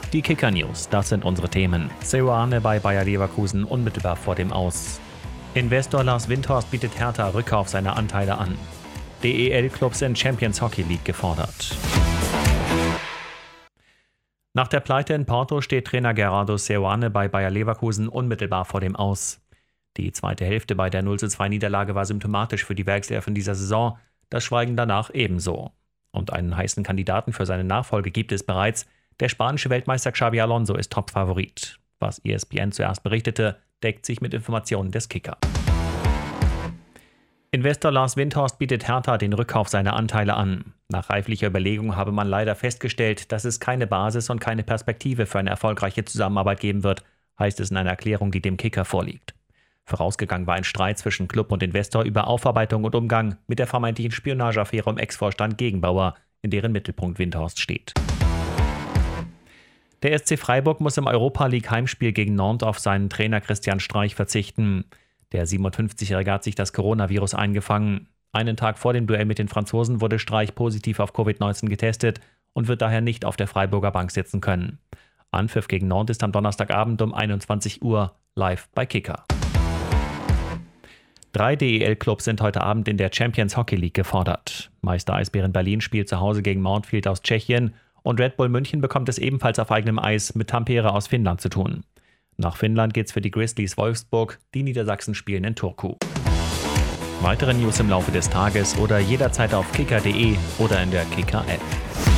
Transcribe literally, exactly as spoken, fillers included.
Die Kicker News, das sind unsere Themen. Seoane bei Bayer Leverkusen unmittelbar vor dem Aus. Investor Lars Windhorst bietet Hertha Rückkauf seiner Anteile an. D E L-Clubs in Champions Hockey League gefordert. Nach der Pleite in Porto steht Trainer Gerardo Seoane bei Bayer Leverkusen unmittelbar vor dem Aus. Die zweite Hälfte bei der null zu zwei Niederlage war symptomatisch für die Werkself in dieser Saison, das Schweigen danach ebenso. Und einen heißen Kandidaten für seine Nachfolge gibt es bereits. Der spanische Weltmeister Xabi Alonso ist Topfavorit. Was E S P N zuerst berichtete, deckt sich mit Informationen des Kicker. Investor Lars Windhorst bietet Hertha den Rückkauf seiner Anteile an. Nach reiflicher Überlegung habe man leider festgestellt, dass es keine Basis und keine Perspektive für eine erfolgreiche Zusammenarbeit geben wird, heißt es in einer Erklärung, die dem Kicker vorliegt. Vorausgegangen war ein Streit zwischen Club und Investor über Aufarbeitung und Umgang mit der vermeintlichen Spionageaffäre um Ex-Vorstand Gegenbauer, in deren Mittelpunkt Windhorst steht. Der S C Freiburg muss im Europa-League-Heimspiel gegen Nantes auf seinen Trainer Christian Streich verzichten. Der siebenundfünfzigjährige hat sich das Coronavirus eingefangen. Einen Tag vor dem Duell mit den Franzosen wurde Streich positiv auf Covid neunzehn getestet und wird daher nicht auf der Freiburger Bank sitzen können. Anpfiff gegen Nantes ist am Donnerstagabend um einundzwanzig Uhr live bei Kicker. Drei D E L-Clubs sind heute Abend in der Champions Hockey League gefordert. Meister Eisbären Berlin spielt zu Hause gegen Mountfield aus Tschechien und Red Bull München bekommt es ebenfalls auf eigenem Eis mit Tampere aus Finnland zu tun. Nach Finnland geht's für die Grizzlies Wolfsburg, die Niedersachsen spielen in Turku. Weitere News im Laufe des Tages oder jederzeit auf kicker punkt de oder in der Kicker-App.